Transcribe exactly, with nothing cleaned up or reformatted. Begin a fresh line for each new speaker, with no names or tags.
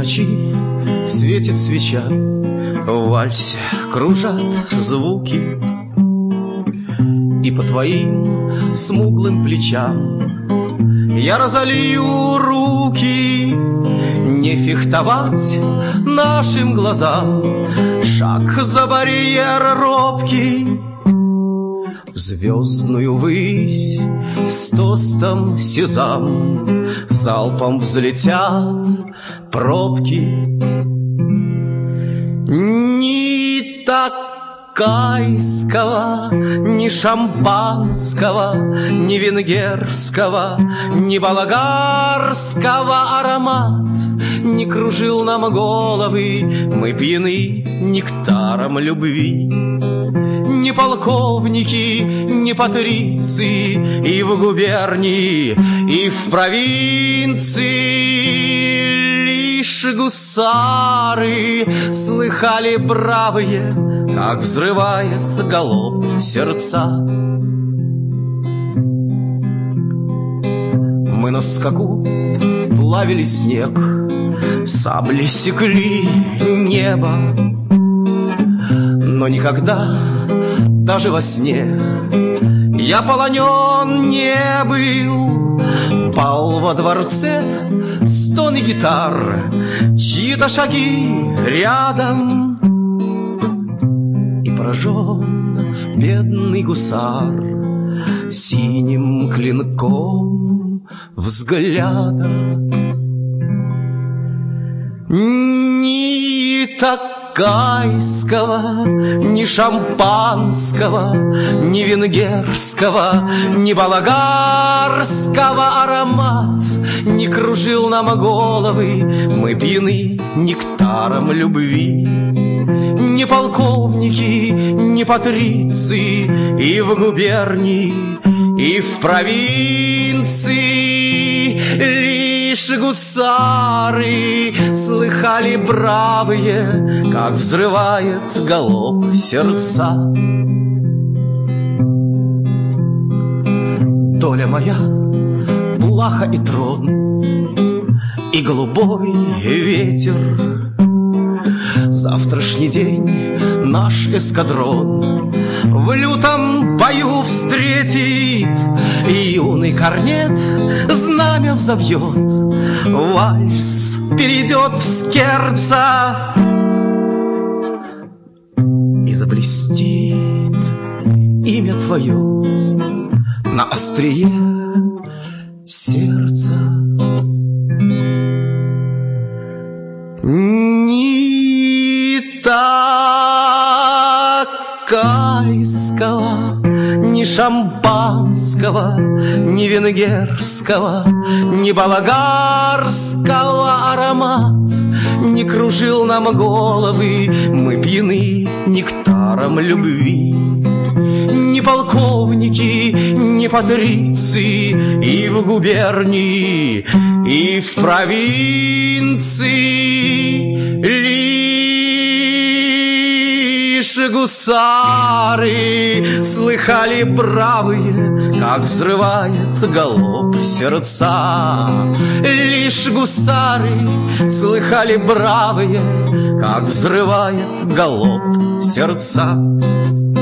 ночи светит свеча, в вальсе кружат звуки, и по твоим смуглым плечам я разолью руки. Не фехтовать нашим глазам, шаг за барьер робкий. В звездную высь с тостом сезам залпом взлетят пробки. Ни такайского, ни шампанского, ни венгерского, ни болгарского аромат не кружил нам головы, мы пьяны нектаром любви. Ни полковники, ни патриции, и в губернии, и в провинции лишь гусары слыхали бравые, как взрывает галоп сердца. Мы на скаку плавили снег, сабли секли небо, но никогда, даже во сне, я полонен не был. Пал во дворце стоны гитар, чьи-то шаги рядом, и поражен бедный гусар синим клинком взгляда. Ни такайского, ни шампанского, ни венгерского, ни болгарского аромат не кружил нам головы, мы пьяны нектаром любви. Ни полковники, ни патриции, и в губернии, и в провинции лишь гусары слыхали бравые, как взрывает галоп сердца. Доля моя, плаха и трон, и голубой ветер. Завтрашний день наш эскадрон в лютом бою встретит, и юный корнет знамя взовьет, вальс перейдет в скерца, и заблестит имя твое на острие сердца. Ни такайского, ни шампанского, ни венгерского, ни болгарского аромат не кружил нам головы, мы пьяны нектаром любви. Ни полковники, ни патриции, и в губернии, и в провинции лишь гусары слыхали бравые, как взрывает галоп сердца. Лишь гусары слыхали бравые, как взрывает галоп сердца.